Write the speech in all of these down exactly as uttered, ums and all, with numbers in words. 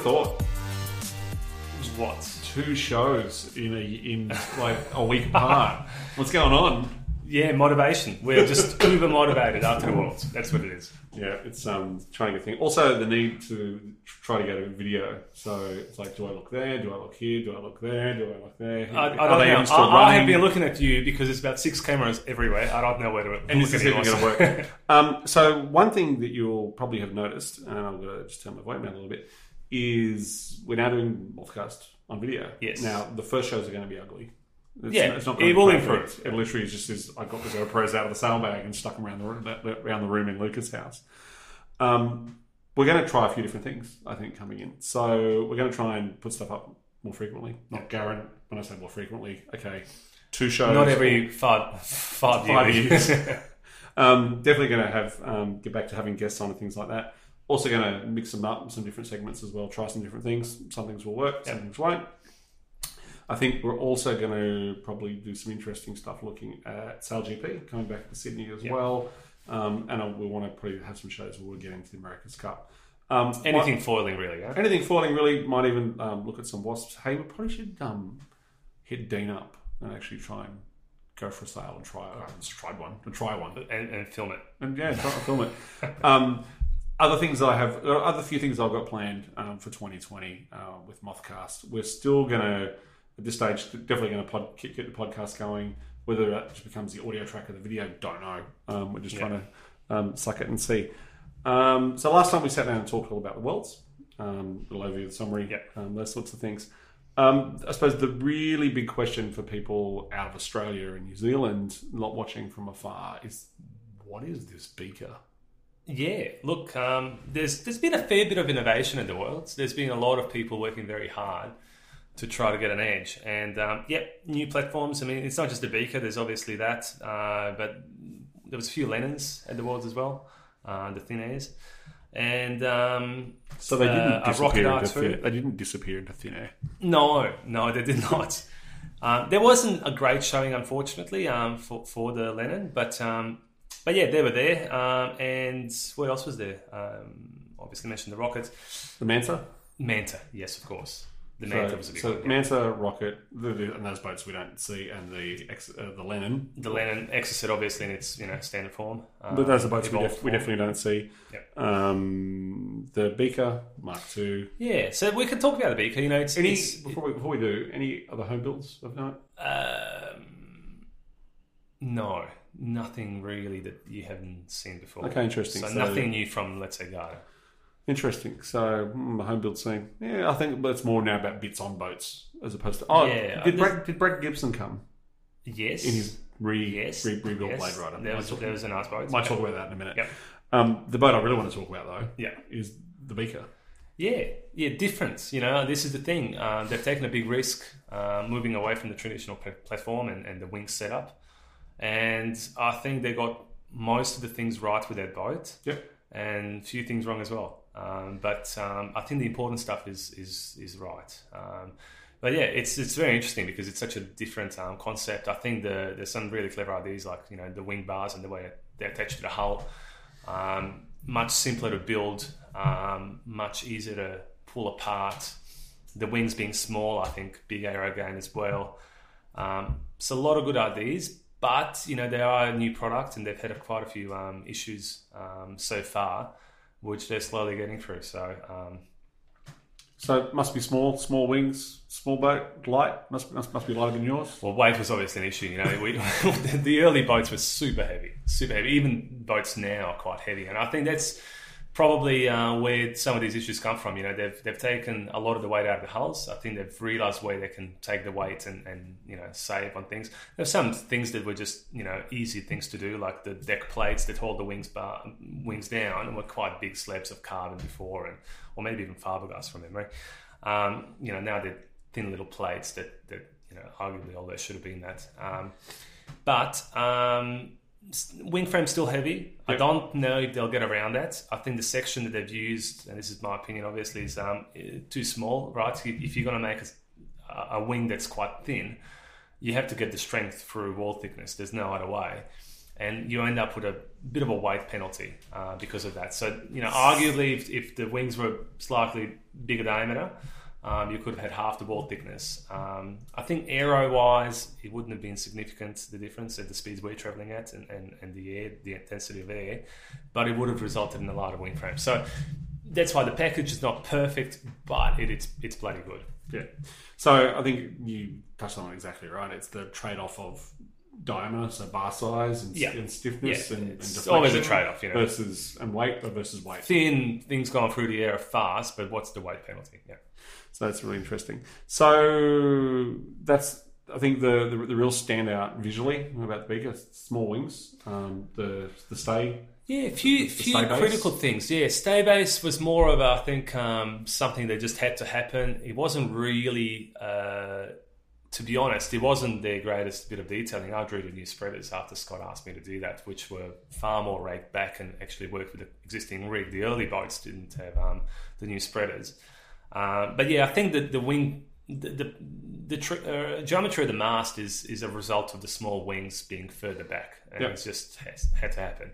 thought? What? Two shows in a in like a week apart. What's going on? Yeah, motivation. We're just uber motivated after the Worlds. That's what it is. Yeah, it's um trying to get thing. Also, the need to try to get a video. So it's like, do I look there? Do I look here? Do I look there? Do I look there? I, I Are don't they know. even still I, I running? have been looking at you because there's about six cameras everywhere. I don't know where to And look this is even anymore. going to work. um, so one thing that you'll probably have noticed, and I'm going to just turn my volume down a little bit, is we're now doing Morphcast on video. Yes. Now, the first shows are going to be ugly. It's, Yeah, it's not it going will to be improve. perfect. It literally just is, I got the Zero Pros out of the sale bag and stuck them around the, room- around the room in Luca's house. Um, we're going to try a few different things, I think, coming in. So we're going to try and put stuff up more frequently. Not Garen, when I say more frequently, okay, two shows. Not every five, five, Five years. years. um, definitely going to have um, get back to having guests on and things like that. Also going to mix them up in some different segments as well. Try some different things. Some things will work, some Yep. things won't. I think we're also going to probably do some interesting stuff looking at SailGP coming back to Sydney as Yep. well. Um, and I, we want to probably have some shows where we're getting to the America's Cup. Um, Anything foiling, really. Yeah? Anything foiling, really. Might even um, look at some wasps. Hey, we probably should um, hit Dean up and actually try and go for a sail and try. I haven't tried one. And try one. And, and film it. And yeah, try to film it. Um, other things that I have, there are other few things I've got planned um, for twenty twenty uh, with Mothcast. We're still going to, at this stage, definitely going to pod, get the podcast going. Whether that just becomes the audio track of the video, don't know. Um, we're just Yeah. trying to um, suck it and see. Um, so last time we sat down and talked all about the Worlds, um, a little overview of the summary, Yeah. um, those sorts of things. Um, I suppose the really big question for people out of Australia and New Zealand not watching from afar is, what is this beaker? Yeah, look, um, there's there's been a fair bit of innovation in the Worlds. There's been a lot of people working very hard to try to get an edge. And, um, yeah, new platforms. I mean, it's not just the beaker. There's obviously that. Uh, but there was a few Lennons at the Worlds as well, uh, the thin airs. And um, So they didn't uh, a disappear rocket into R two. thin, they didn't disappear into thin air. No, no, they did not. Um, there wasn't a great showing, unfortunately, um, for for the Lennon, but um, but yeah, they were there. Um, and what else was there? Um, obviously, mentioned the Rockets, The Manta. Manta, yes, of course. The Manta So, was a big so one. yeah. Manta, Rocket, the, the, and those boats we don't see, and the ex, uh, the Lennon. The Lennon Exocet, obviously, in its you know standard form. Um, But those are boats we, evolved def, we form. definitely don't see. Yep. Um, the Beaker Mark two. Yeah, so we can talk about the Beaker. You know, it's, Any it's before we, before we do any other home builds of note? um, no, nothing really that you haven't seen before. Okay, interesting. So, So- nothing new from let's say Garda. Interesting. So mm, the home build scene. Yeah, I think it's more now about bits on boats as opposed to. Oh, Yeah, did there's- Brett, did Brett Gibson come Yes. in his re, yes. re rebuilt yes. Blade Rider? There was, Might there was a nice boat. Might talk about that in a minute. Yep. Um, the boat I really want to talk about though Yeah. is the Beaker. Yeah. Yeah. Difference. You know, this is the thing. Uh, they've taken a big risk uh, moving away from the traditional pl- platform and, and the wing setup. And I think they got most of the things right with that boat. Yep. And a few things wrong as well. Um, but um, I think the important stuff is is is right. Um, but yeah, it's it's very interesting because it's such a different um, concept. I think the, there's some really clever ideas like you know the wing bars and the way they're attached to the hull. Um, much simpler to build, um, much easier to pull apart. The wings being small, I think, big aero gain as well. Um, so a lot of good ideas, but you know they are a new product and they've had a, quite a few um, issues um, so far, which they're slowly getting through. So um, So it must be small, small wings, small boat, light. Must must, must be lighter than yours. well, weight was obviously an issue. You know, we, the early boats were super heavy, super heavy. Even boats now are quite heavy, and I think that's probably uh, where some of these issues come from. You know, they've they've taken a lot of the weight out of the hulls. I think they've realised where they can take the weight and, and you know save on things. There's some things that were just you know easy things to do, like the deck plates that hold the wings bar wings down, and were quite big slabs of carbon before, and or maybe even fiberglass from memory. Um, you know, now they're thin little plates that that you know arguably all they should have been that. Um, but um, wing frame's still heavy. I Yep. don't know if they'll get around that. I think the section that they've used, and this is my opinion, obviously, is um, too small. Right? If if you're going to make a, a wing that's quite thin, you have to get the strength through wall thickness. There's no other way. and you end up with a bit of a weight penalty uh, because of that. So, you know, arguably, if, if the wings were slightly bigger diameter, um, you could have had half the ball thickness. Um, I think aero-wise, it wouldn't have been significant, the difference at the speeds we're travelling at and, and, and the air, the intensity of air, but it would have resulted in a lighter wing frame. So that's why the package is not perfect, but it, it's it's bloody good. Yeah. So I think you touched on it exactly right. It's the trade-off of diameter, so bar size and, Yeah. and stiffness Yeah. and, and It's deflection always a trade-off, you know. versus and weight versus weight. Thin, things going through the air are fast, but what's the weight penalty? Yeah. So that's really interesting. So that's I think the the, the real standout visually about the Beaker, small wings, um, the the stay. Yeah, a few, few stay base. critical things. Yeah, stay base was more of, I think, um, something that just had to happen. It wasn't really, uh, to be honest, it wasn't their greatest bit of detailing. I drew the new spreaders after Scott asked me to do that, which were far more raked back and actually worked with the existing rig. The early boats didn't have um, the new spreaders. Uh, but yeah, I think that the wing, the the, the tr- uh, geometry of the mast is is a result of the small wings being further back, and Yep. it's just has, had to happen.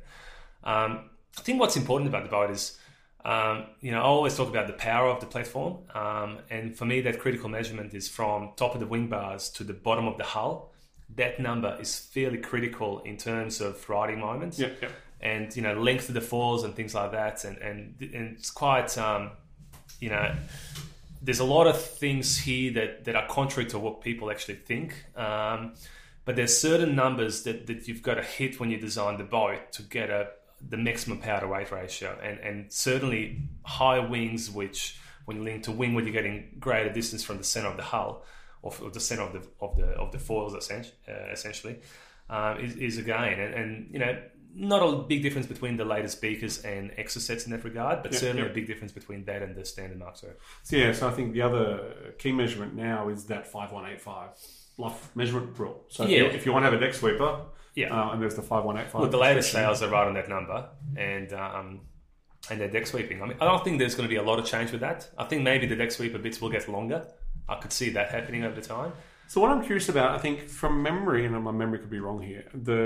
Um, I think what's important about the boat is, um, you know, I always talk about the power of the platform, um, and for me, that critical measurement is from top of the wing bars to the bottom of the hull. That number is fairly critical in terms of riding moments, Yeah, yeah. and you know, length of the falls and things like that, and and, and it's quite, um, you know. There's a lot of things here that, that are contrary to what people actually think. Um, but there's certain numbers that, that you've got to hit when you design the boat to get a the maximum power to weight ratio. And, and certainly high wings, which when you link to wing, when you're getting greater distance from the center of the hull or, or the center of the of the of the foils, essentially, um, is, is a gain. And, and you know. Not a big difference between the latest Beakers and Exocets in that regard, but Yep, certainly yep. a big difference between that and the standard Mark two. So yeah, so I think the other key measurement now is that five one eight five Luff measurement rule. So if, Yeah. you, if you want to have a deck sweeper, Yeah. uh, and there's the five one eight five. Look, the latest sales are right on that number, and um, and their deck sweeping. I mean, I don't think there's going to be a lot of change with that. I think maybe the deck sweeper bits will get longer. I could see that happening over time. So what I'm curious about, I think from memory, and my memory could be wrong here,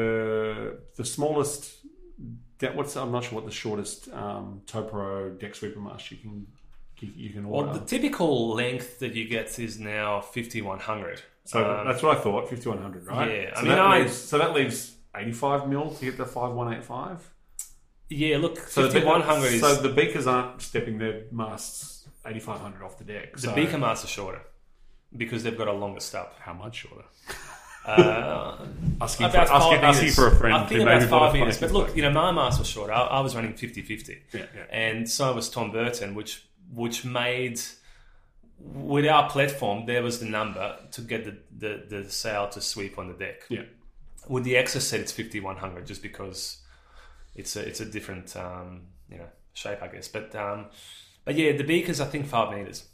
the the smallest, de- what's I'm not sure what the shortest um, Topro deck sweeper mast you can you, you can order. Well, the typical length that you get is now fifty-one hundred. so um, that's what I thought, fifty-one hundred, right? Yeah, I so mean, that I- leaves, so that leaves eighty-five mil to get the five one eight five. Yeah, look, So the- fifty-one hundred is So the Beakers aren't stepping their masts eighty-five hundred off the deck. the so Beaker masts are shorter because they've got a longer stub. how much shorter? Uh, Asking for, about five asking, asking meters. for a friend. I think who about maybe bought a five meters. But fucking look, you know, my mast was short. I, I was running fifty-fifty. Yeah, yeah. And so was Tom Burton, which which made, with our platform, there was the number to get the, the, the sail to sweep on the deck. Yeah. With the Exocet, it's fifty-one hundred just because it's a, it's a different um, you know shape, I guess. But, um, but yeah, the Beakers, I think five meters.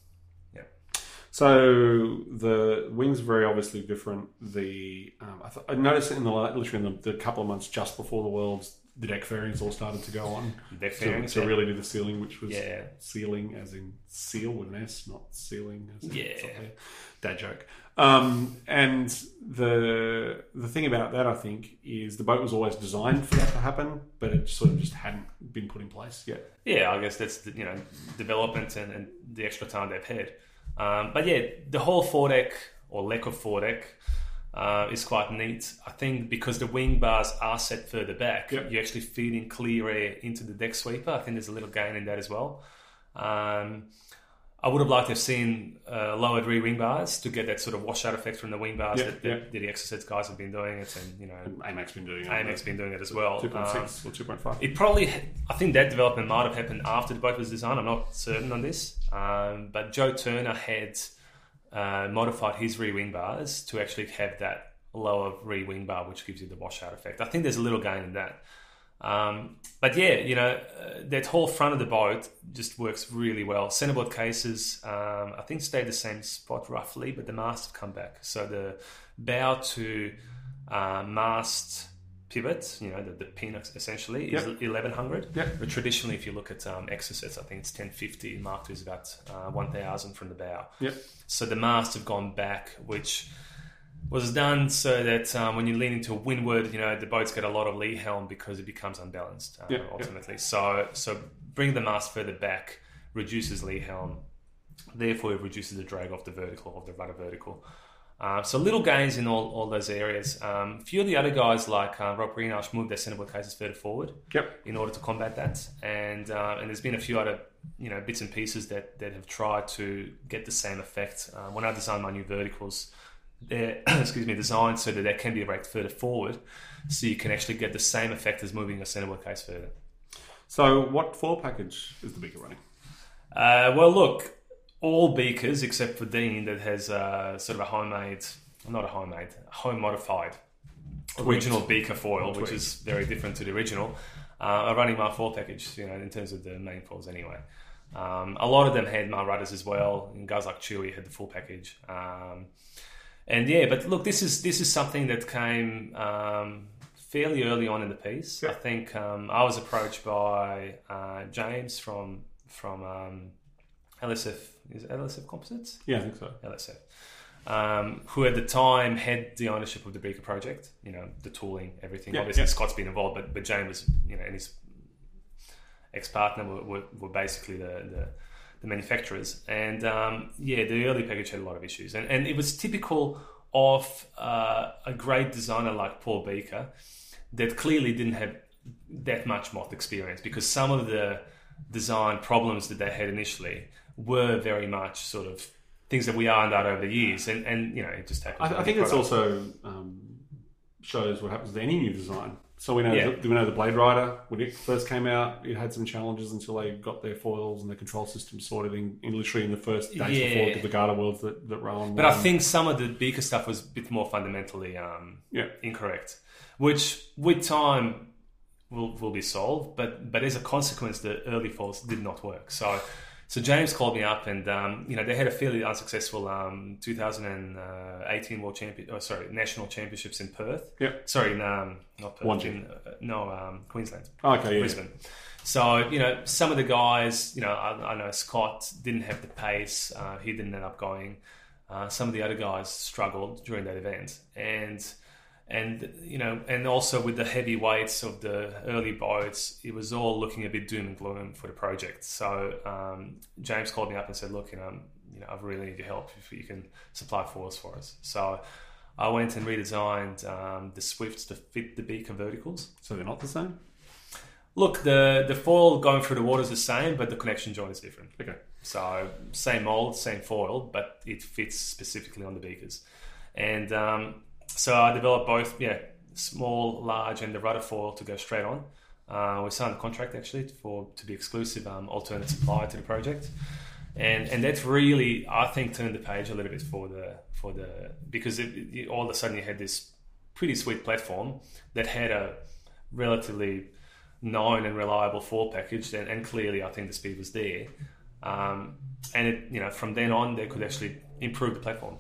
So the wings are very obviously different. The um, I, th- I noticed in the literally in the, the couple of months just before the Worlds, the deck fairings all started to go on Deck to, fairings, to yeah. really do the sealing, which was Yeah. sealing as in seal with an S, not sealing. As in Yeah. something. Dad joke. Um, and the the thing about that, I think, is the boat was always designed for that to happen, but it sort of just hadn't been put in place yet. Yeah, I guess that's the, you know development and, and the extra time they've had. Um, but yeah, the whole foredeck or lack of foredeck uh, is quite neat. I think because the wing bars are set further back, Yep. you're actually feeding clear air into the deck sweeper. I think there's a little gain in that as well. Um, I would have liked to have seen uh, lowered rear wing bars to get that sort of washout effect from the wing bars Yeah, that, yeah. that, that the Exocets guys have been doing it, and you know And AMAC's been doing it. AMAC's been doing it as well. two point Um, six or two point five. It probably, I think that development might have happened after the boat was designed. I'm not certain on this. Um, but Joe Turner had uh, modified his rear wing bars to actually have that lower rear wing bar, which gives you the washout effect. I think there's a little gain in that. Um, but yeah, you know, uh, that whole front of the boat just works really well. Centerboard cases, um, I think stayed the same spot roughly, but the masts have come back. So the bow to uh, mast pivot, you know, the, the pin essentially is Yep. eleven hundred. Yep. But traditionally, if you look at um, Exocets, I think it's ten fifty. Mark two is about uh, one thousand from the bow. Yep. So the masts have gone back, which was done so that um, when you lean into windward, you know, the boats get a lot of lee helm because it becomes unbalanced uh, yeah, ultimately. Yeah. So, so bring the mast further back reduces lee helm, therefore it reduces the drag off the vertical, of the rudder vertical. Uh, so little gains in all, all those areas. Um, a few of the other guys like uh, Rob Greenash moved their centerboard cases further forward Yep. in order to combat that. And uh, and there's been a few other you know bits and pieces that, that have tried to get the same effect. Uh, when I designed my new verticals, they're excuse me designed so that they can be raked further forward, so you can actually get the same effect as moving a centerboard case further. So what foil package is the Beaker running? Uh, well, look, all Beakers except for Dean that has uh, sort of a homemade, not a homemade, home modified original Beaker foil, Tweaked. which is very different to the original, uh, are running my foil package, you know, in terms of the main foils anyway. Um, a lot of them had my rudders as well, and guys like Chewy had the full package. Um, and yeah, but look, this is this is something that came um, fairly early on in the piece. Yeah. I think um, I was approached by uh, James from from um, L S F, is it L S F Composites? Yeah, I think so. L S F. Um, who at the time had the ownership of the Beaker project, you know, the tooling, everything. Yeah, Obviously, yeah. Scott's been involved, but, but James was, you know, and his ex-partner were, were, were basically the, the, the manufacturers. And um, yeah, the early package had a lot of issues. And, and it was typical of uh, a great designer like Paul Beaker that clearly didn't have that much moth experience, because some of the design problems that they had initially were very much sort of things that we ironed out over the years, and, and you know, it just happens. I, I think it's also um, shows what happens to any new design. So we know, Yeah. the, we know the Blade Rider, when it first came out, it had some challenges until they got their foils and their control system sorted in, in literally in the first days Yeah. before the Garda Worlds that, that Rowan But I won. think some of the Beaker stuff was a bit more fundamentally um, Yeah. incorrect, which with time will will be solved. But but as a consequence, the early foils did not work. So so James called me up, and um, you know, they had a fairly unsuccessful um, two thousand eighteen World Champion, oh, sorry, National Championships in Perth. Yeah. Sorry, in, um, not Perth. One in, uh, no, um, Queensland. Okay, yeah. Brisbane. So, you know, some of the guys, you know, I, I know Scott didn't have the pace. Uh, he didn't end up going. Uh, some of the other guys struggled during that event. And, and you know, and also with the heavy weights of the early boats, it was all looking a bit doom and gloom for the project. So um, James called me up and said, look, you know, you know, I really need your help if you can supply foils for us. So I went and redesigned um, the Swifts to fit the Beaker verticals. So they're not the same? Look, the the foil going through the water is the same, but the connection joint is different. Okay. So same mold, same foil, but it fits specifically on the Beakers. And um, so I developed both, yeah, small, large, and the rudder foil to go straight on. Uh, we signed a contract actually for to be exclusive um, alternate supplier to the project, and and that's really, I think, turned the page a little bit for the for the because it, it, all of a sudden you had this pretty sweet platform that had a relatively known and reliable foil package, and, and clearly I think the speed was there. Um, and it, you know, from then on they could actually improve the platform.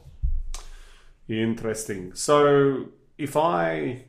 Interesting. So if I, I'm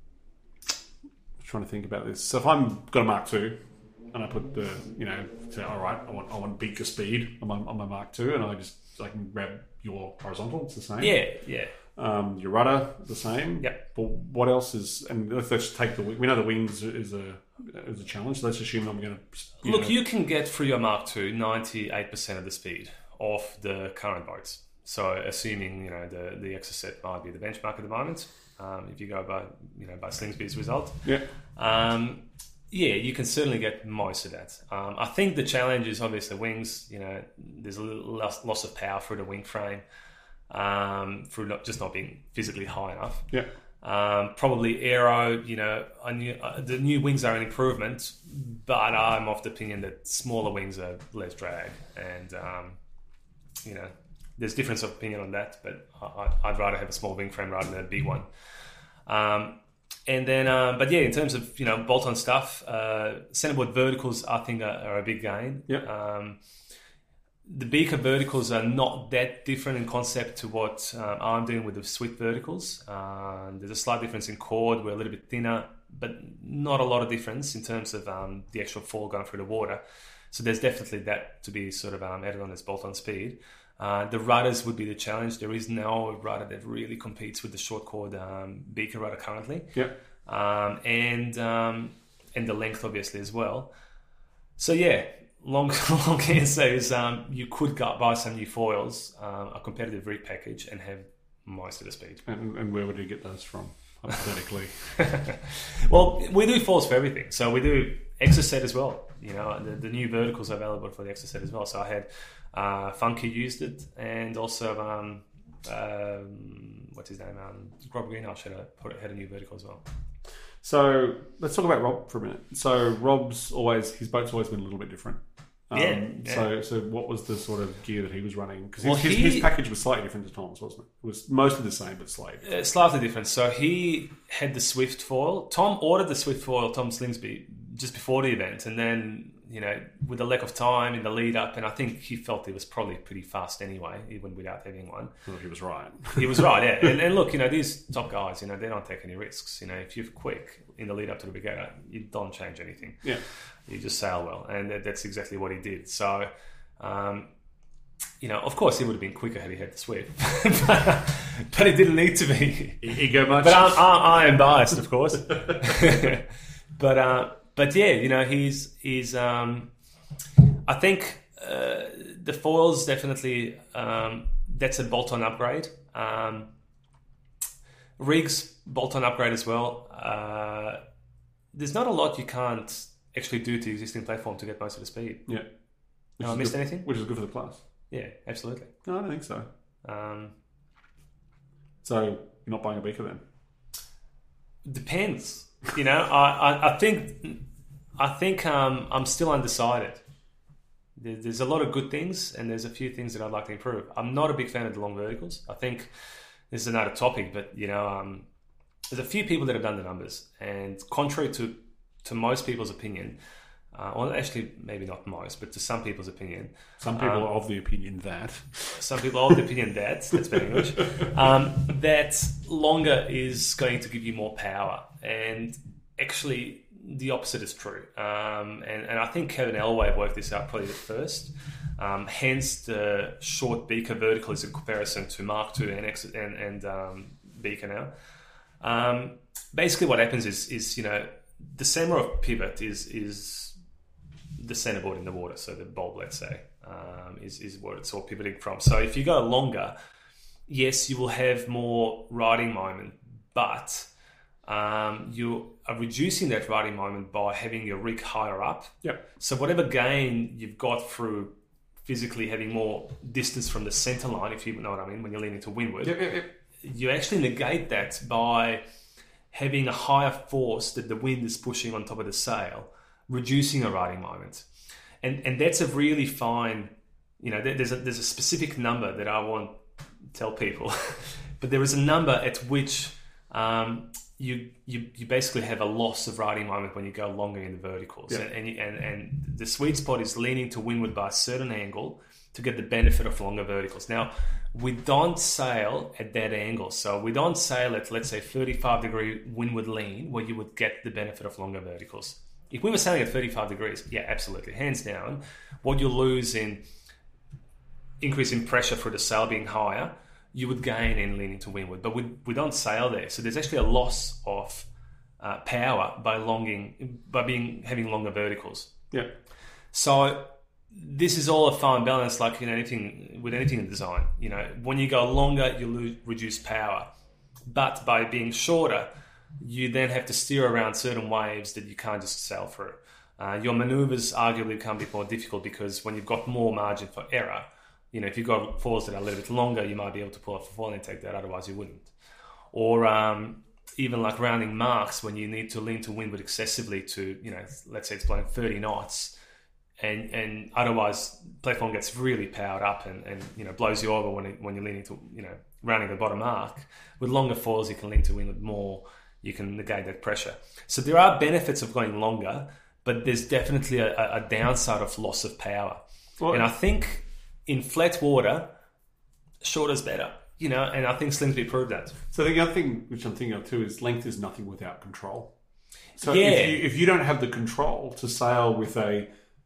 trying to think about this. So if I'm got a Mark two, and I put the, you know, say, all right, I want I want Beaker speed on my, on my Mark two, and I just I can grab your horizontal. It's the same. Yeah, yeah. Um, your rudder, the same. Yep. But what else is? And let's, let's take the. We know the wings is a is a challenge. Let's assume I'm going to Look, know, you can get through your Mark two ninety-eight percent of the speed of the current boats. So assuming, you know, the the Exocet might be the benchmark at the moment, um, if you go by, you know, by Slingsby's result. Yeah. Um, yeah, you can certainly get most of that. Um, I think the challenge is obviously wings. You know, there's a little loss, loss of power through the wing frame, um, through not, just not being physically high enough. Yeah. Um, probably aero, you know, I knew, uh, the new wings are an improvement, but I'm of the opinion that smaller wings are less drag, and um, you know, there's difference of opinion on that. But I, I'd rather have a small wing frame rather than a big one. Um, and then, um, but yeah, in terms of, you know, bolt-on stuff, uh, centerboard verticals I think are, are a big gain. Yeah. Um, the Beaker verticals are not that different in concept to what um, I'm doing with the Swift verticals. Uh, there's a slight difference in chord. We're a little bit thinner, but not a lot of difference in terms of um, the actual fall going through the water. So there's definitely that to be sort of um, added on as bolt-on speed. Uh, the rudders would be the challenge. There is no rudder that really competes with the short chord um, Beaker rudder currently. Yeah. Um, and um, and the length obviously as well. So yeah, long long answer is um, you could go buy some new foils, um, a competitive rig package, and have most of the speed. And, and where would you get those from, hypothetically? Well, we do foils for everything. So we do Exocet as well. You know, the, the new verticals are available for the Exocet as well. So I had uh, Funky used it, and also um, um, what's his name? Um, Rob Greenhouse had a had a new vertical as well. So let's talk about Rob for a minute. So Rob's always his boat's always been a little bit different. Um, yeah, yeah. So so what was the sort of gear that he was running? Because his, Well, his, he- his package was slightly different to Tom's, wasn't it? It was mostly the same, but slightly. Uh, slightly different. So he had the Swift foil. Tom ordered the Swift foil, Tom Slingsby, just before the event, and then, you know, with the lack of time in the lead up, and I think he felt he was probably pretty fast anyway, even without having one. Well, he was right. He was right, yeah. And, and look, you know, these top guys, you know, they don't take any risks. You know, if you're quick in the lead up to the regatta, you don't change anything. Yeah. You just sail well, and that, that's exactly what he did. So, um, you know, of course, he would have been quicker had he had the Swift, but, but it didn't need to be. Ego much? But I'm, I, I am biased, of course. but uh, but yeah, you know, he's he's. Um, I think uh, the foils definitely um, that's a bolt-on upgrade. Um, rigs bolt-on upgrade as well. Uh, there's not a lot you can't actually do to the existing platform to get most of the speed. Yeah. Have I missed good, anything? Which is good for the class. Yeah, absolutely. No, I don't think so. Um, So you're not buying a Beaker then? depends. You know, I, I, I think I think um, I'm still undecided. There, there's a lot of good things, and there's a few things that I'd like to improve. I'm not a big fan of the long verticals. I think this is another topic, but you know, um, there's a few people that have done the numbers, and contrary to to most people's opinion, uh, well, actually, maybe not most, but to some people's opinion, Some people Um, are of the opinion that. some people are of the opinion that, that's better English, um, that longer is going to give you more power. And actually, the opposite is true. Um, and, and I think Kevin Elway worked this out probably the first. Um, hence, the short Beaker vertical is in comparison to Mark two and, X, and, and um, Beaker now. Um, basically, what happens is, is you know, the center of pivot is is the centerboard in the water, so the bulb, let's say, um, is, is what it's all pivoting from. So if you go longer, yes, you will have more riding moment, but um, you are reducing that riding moment by having your rig higher up. Yep. So whatever gain you've got through physically having more distance from the center line, if you know what I mean, when you're leaning to windward, Yep, yep, yep. you actually negate that by having a higher force that the wind is pushing on top of the sail, reducing a riding moment. And and that's a really fine, you know, there's a, there's a specific number that I won't tell people, but there is a number at which um, you, you you basically have a loss of riding moment when you go longer in the verticals. Yeah. And, and, you- and and the sweet spot is leaning to windward by a certain angle to get the benefit of longer verticals. Now, we don't sail at that angle. So we don't sail at, let's say, thirty-five degree windward lean where you would get the benefit of longer verticals. If we were sailing at thirty-five degrees, yeah, absolutely, hands down, what you lose in increase in pressure for the sail being higher, you would gain in leaning to windward. But we, we don't sail there. So there's actually a loss of uh, power by longing, by being having longer verticals. Yeah. So this is all a fine balance, like in anything with anything in design. You know, when you go longer, you lose, reduce power, but by being shorter, you then have to steer around certain waves that you can't just sail through. Uh, your maneuvers arguably become a bit more difficult because when you've got more margin for error, you know, if you've got falls that are a little bit longer, you might be able to pull off a fall and take that. Otherwise, you wouldn't. Or um, even like rounding marks when you need to lean to windward excessively to, you know, let's say it's blowing thirty knots. And and otherwise, platform gets really powered up and, and you know blows you over when it, when you're leaning to you know rounding the bottom arc. With longer falls, you can lean to windward more. You can negate that pressure. So there are benefits of going longer, but there's definitely a, a downside of loss of power. Well, and I think in flat water, shorter's better. You know, and I think Slingsby proved that. So the other thing which I'm thinking of too is length is nothing without control. So Yeah. if, you, if you don't have the control to sail with a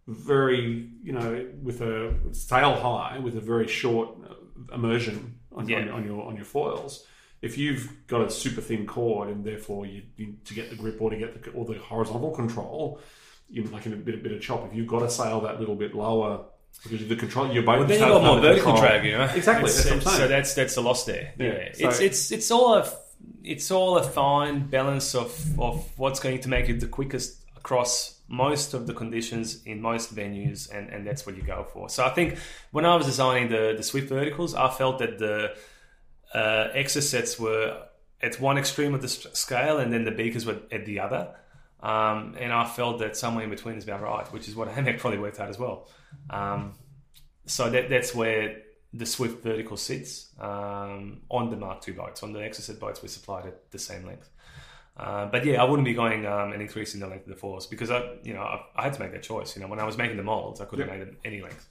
very, you know, with a sail high, with a very short immersion on, Yeah. on, on your on your foils. If you've got a super thin cord and therefore you, you to get the grip or to get the, all the horizontal control, you like in a bit, a bit of chop. If you've got to sail that little bit lower because the control, your boat. Well, then you got more vertical drag, you know. Exactly, It's, that's what I'm it's- saying. so that's that's a loss there. Yeah, Yeah, so- it's it's it's all a it's all a fine balance of of what's going to make it the quickest across most of the conditions in most venues, and, and that's what you go for. So I think when I was designing the the Swift verticals, I felt that the uh, Exocets were at one extreme of the s- scale, and then the Beakers were at the other. Um, and I felt that somewhere in between is about right, which is what Hammack probably worked out as well. Um, so that that's where the Swift vertical sits um, on the Mark two boats. On the Exocet boats, we supplied at the same length. Uh, but yeah, I wouldn't be going um, and increasing the length of the foils because I, you know, I, I had to make that choice. You know, when I was making the molds, I couldn't Yeah. have made it any length,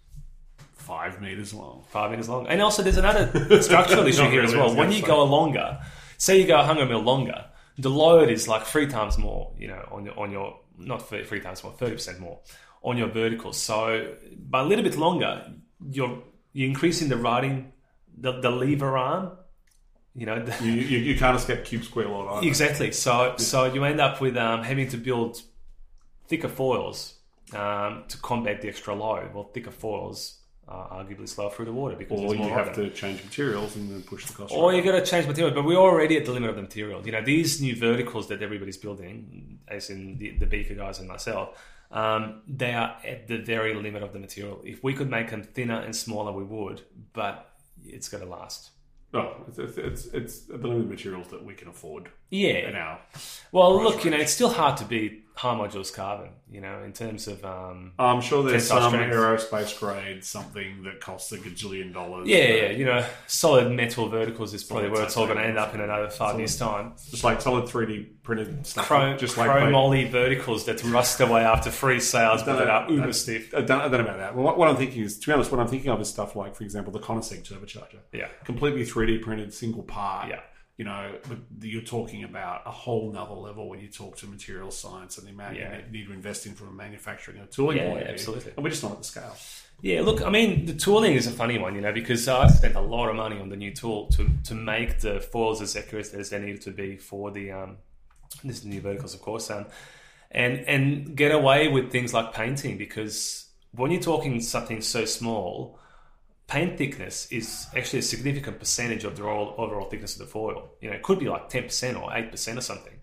five meters long. five meters long. And also, there's another structural issue Not here really, as I well. was When gonna you say. go longer, say you go a hundred mil longer, the load is like three times more. You know, on your on your not three, three times more, thirty percent more on your verticals. So by a little bit longer, you're you're increasing the riding, the the lever arm. You know, the, You, you, you can't escape cube square load either. exactly. So so you end up with um, having to build thicker foils um, to combat the extra load. Well, thicker foils are arguably slower through the water because Or there's you more of have them. to change materials and then push the cost. Or right you up. got to change material, but we're already at the limit of the material. You know, these new verticals that everybody's building, as in the, the Beaker guys and myself, um, they are at the very limit of the material. If we could make them thinner and smaller, we would, but it's got to last. No, it's, it's, it's, it's the limited materials that we can afford Yeah. now. Well, price look, you know, range. it's still hard to beat high modulus carbon, you know, in terms of... Um, I'm sure there's Tensile some strength. aerospace grade something that costs a gajillion dollars. yeah, yeah, you know, solid metal verticals is probably Solid where it's all going to titanium. end up in another five Solid- years' time. Just like solid three D printed stuff. Chrome, just like chromoly verticals that rust away after three sales, but that are uber stiff. I don't, I don't know about that. Well, what, what I'm thinking is, to be honest, what I'm thinking of is stuff like, for example, the Koenigsegg turbocharger. Yeah. Completely three D printed, single part. Yeah. You know, but you're talking about a whole nother level when you talk to material science and the amount Yeah. you need to invest in from a manufacturing and tooling Yeah, point of view. absolutely. And we're just not at the scale. Yeah, look, I mean, the tooling is a funny one, you know, because I spent a lot of money on the new tool to, to make the foils as accurate as they needed to be for the um, this new verticals, of course, um, and and get away with things like painting, because when you're talking something so small, paint thickness is actually a significant percentage of the overall, overall thickness of the foil. You know, it could be like ten percent or eight percent or something.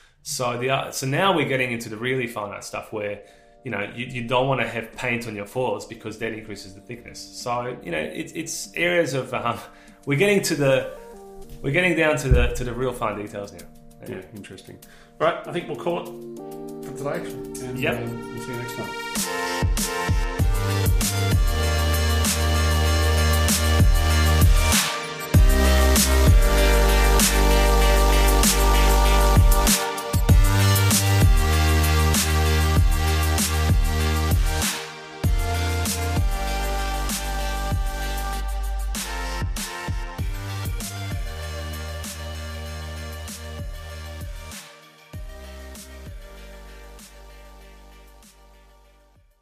So the so now we're getting into the really finite stuff where, you know, you, you don't want to have paint on your foils because that increases the thickness. So, you know, it's it's areas of um, we're getting to the we're getting down to the to the real fine details now. Yeah, interesting. All right, I think we'll call it for today. And Yep. um, we'll see you next time.